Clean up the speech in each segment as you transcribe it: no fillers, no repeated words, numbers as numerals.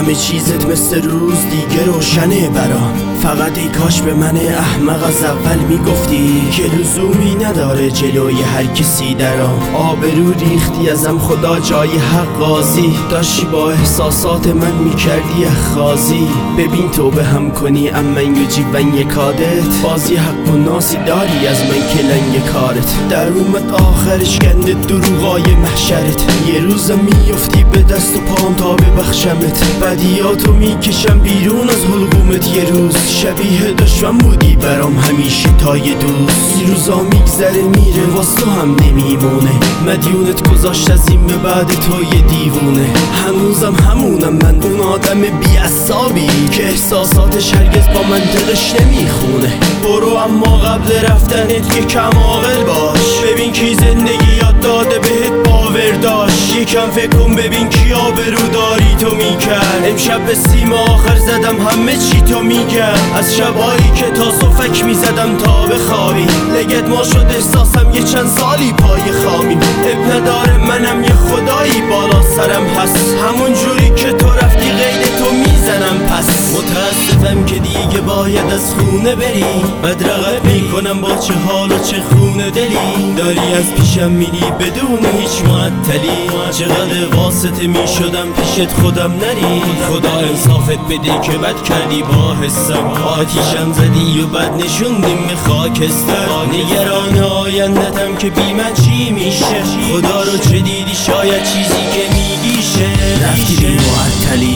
همه چیزت مثل روز دیگه روشنه برام. فقط ای کاش به من احمق از اول میگفتی که لزومی نداره جلوی هر کسی درام. آبرو ریختی ازم خدا جای حق قاضی، داشتی با احساسات من میکردی اخخازی. ببین تو به هم کنی امن یو جیون یکادت، بازی حق و ناسی داری از من که لنگ کارت. در اومد آخرش کنده دروغای محشرت، یه روز میفتی به دست و پام تا ببخشمت. بدیاتو میکشم بیرون از حلقومت، یه روز شبیه دشمن بودی برام همیشه تا یه دوست. این روزا میگذره میره واس تو هم نمیمونه، مدیونت گذاشت از این به بعد تو یه دیوونه. هنوزم همونم من، اون آدم بیعصابی که احساساتش هرگز با منطقش نمیخونه. برو اما قبل رفتنت یکم عاقل باش، ببین کی زندگی یاد داده بهت باور داشت. یکم فکر کن ببین کی آبرو داری تو میکرد. امشب به سیم آخر زدم همه چی تو میگم، از شبایی که تا صفک میزدم تا بخوابی. لگت ما شد احساسم یه چند سالی پای خامی. اب نداره منم یه خدایی بالا سرم هست، همون جوری که تو رفتی غیر تو میزنم پس. متاسفم که دیگه باید از خونه بری، بدرقت میکنم با چه حال و چه خونه دلی. داری از پیشم میری بدون هیچ معطلی، چقدر واسطه میشدم پیشت خودم نری. خدا انصافت بده که بد کردی با حسم، آتیشم زدی و بد نشوندیم به خاکستر. نگران آیندتم که بی من چی میشه، خدا رو چه دیدی شاید چیزی که میگیشه. رفتی بی معطلی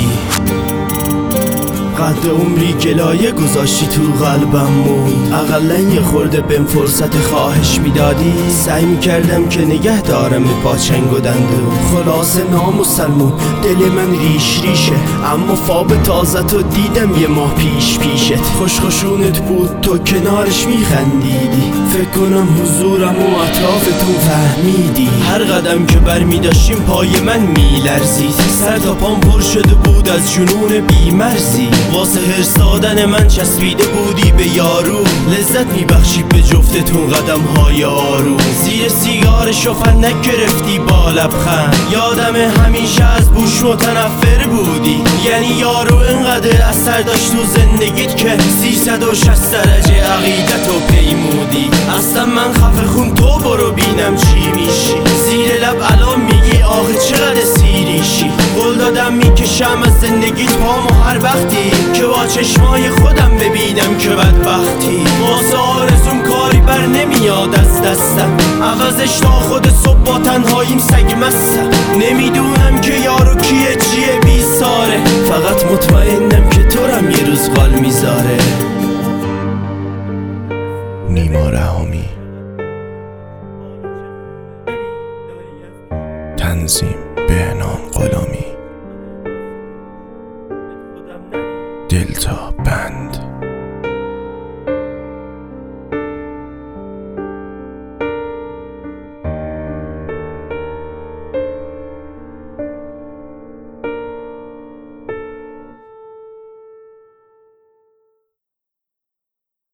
قد عمری گلایه گذاشتی تو قلبم موند، اقلا یه خورده بهم فرصت خواهش میدادی. سعی میکردم که نگه دارم با چنگ و دندون. خلاصه نامسلمون دل من ریش ریشه، اما فاب تازه تو دیدم یه ماه پیشت. خوشخوشونت بود تو کنارش میخندیدی، فکر کنم حضورم و اطرافتون فهمیدی. هر قدم که برمیداشتیم پای من میلرزید، سر تا پام پر شده بود از جنون بیمرزی. واسه هرس دادن من چسبیده بودی به یارو، لذت میبخشی به جفتتون قدم های آروم. زیر سیگار شفن نگرفتی با لبخند، یادم همیشه از بوش متنفر بودی. یعنی یارو انقدر اثر داشت تو زندگیت که 360 درجه عقیدتو پیمودی. اصلا من خفه خون تو برو بینم چی میشی، زیر لب الان میگی آخه چقدر سیریشی. قول دادم میکشم از زندگیت پامو هر وقتی که با چشمای خودم ببینم که بدبختی. واسه آرزوم کاری بر نمیاد از دستم، عوضش تا خود صبح با تنهاییم سگ مستم. نمیدونم که یارو کیه چیه بیساره، فقط مطمئنم که تو رم یه روز قال میذاره. نیما رهامی، تنظیم بهنام غلامی، دلتا بند.